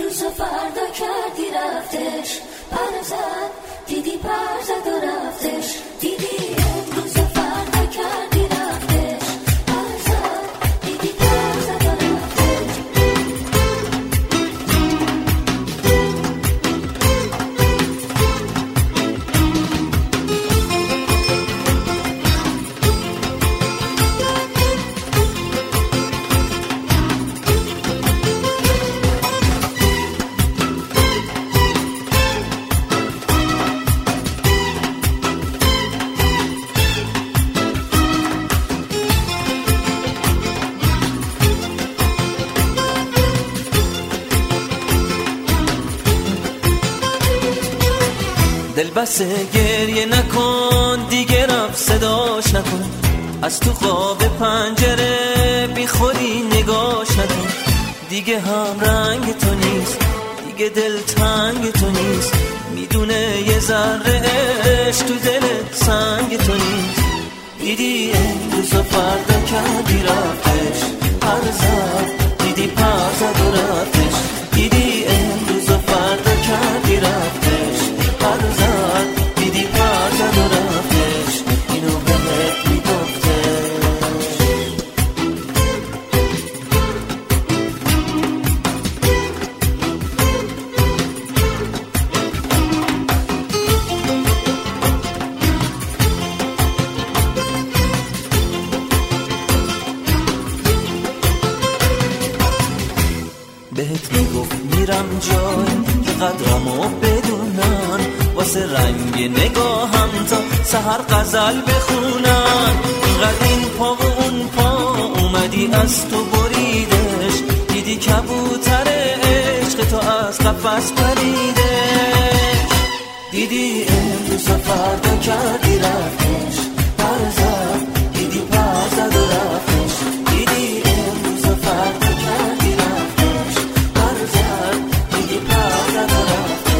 امروز و فردا کردی رفتش، پر زد دیدی پر زد و رفتش، دیدی امروز و فردا کردی رفتش، پر زد دیدی پر زد و رفتش. دل بسه گریه نکن دیگه، رفت صداش نکن، از تو خواب پنجره بیخوری نگاش نکن. دیگه هم رنگ تو نیست، دیگه دل تنگ تو نیست، میدونه یه ذره عشق تو دل سنگ تو نیست. دیدی امروز و فردا کردی رفتش، پر زد دیدی پر زد و رفتش، دیدی امروز و فردا کردی رفتش، پر زد دیدی پر زد و رفتش، اینو بهت میگفتش. بهت میگفت میرم جای که قدرمو بدونن، واسه رنگ نگاهم تا سحر غزل بخونن. اینقدر این پا و اون پا اومدی از تو بریدش، دیدی کبوتر عشق تو از قفس پریدش. دیدی امروز و فردا کردی رفتش، پر زد دیدی پر زد و رفتش، دیدی امروز و فردا کردی رفتش، پر زد دیدی پر زد و رفتش.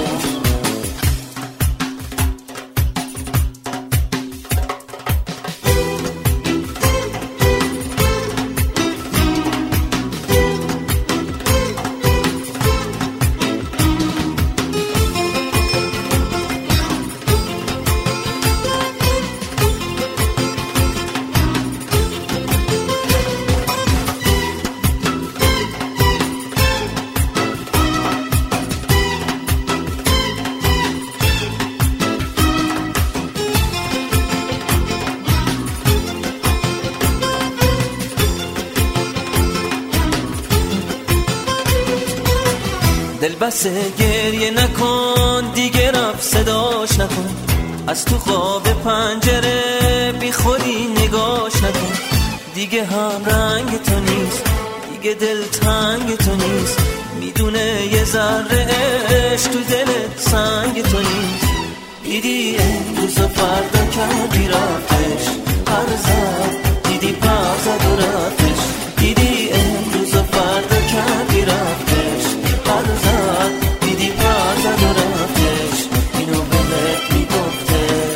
دل بسه گریه نکن دیگه، رفت صداش نکن، از تو خواب پنجره بیخوری نگاش نکن. دیگه هم رنگ تو نیست، دیگه دل تنگ تو نیست، میدونه یه ذره عشق تو دل سنگ تو نیست. دیدی امروز و فردا کردی رفتش، پر زد دیدی پر زد و رفتش، دیدی امروز و فردا کردی رفتش، پر زد دیدی پر زد و رفتش، اینو بهت میگفتش.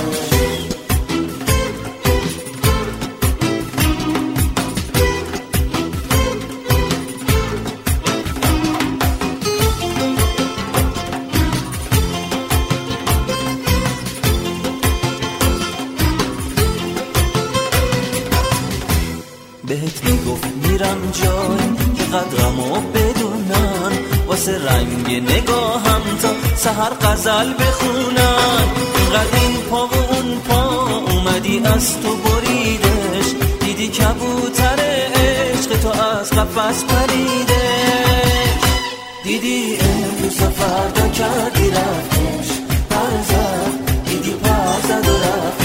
بهت میگفت میرم جای که قدرمو بدونن، واسه رنگ نگاهم تا سحر غزل بخونن. اینقدر این پا و اون پا اومدی از تو بریدش، دیدی کبوتر عشق تو از قفس پریدش. دیدی امروز و فردا کردی رفتش، پر زد دیدی پر زد و رفتش.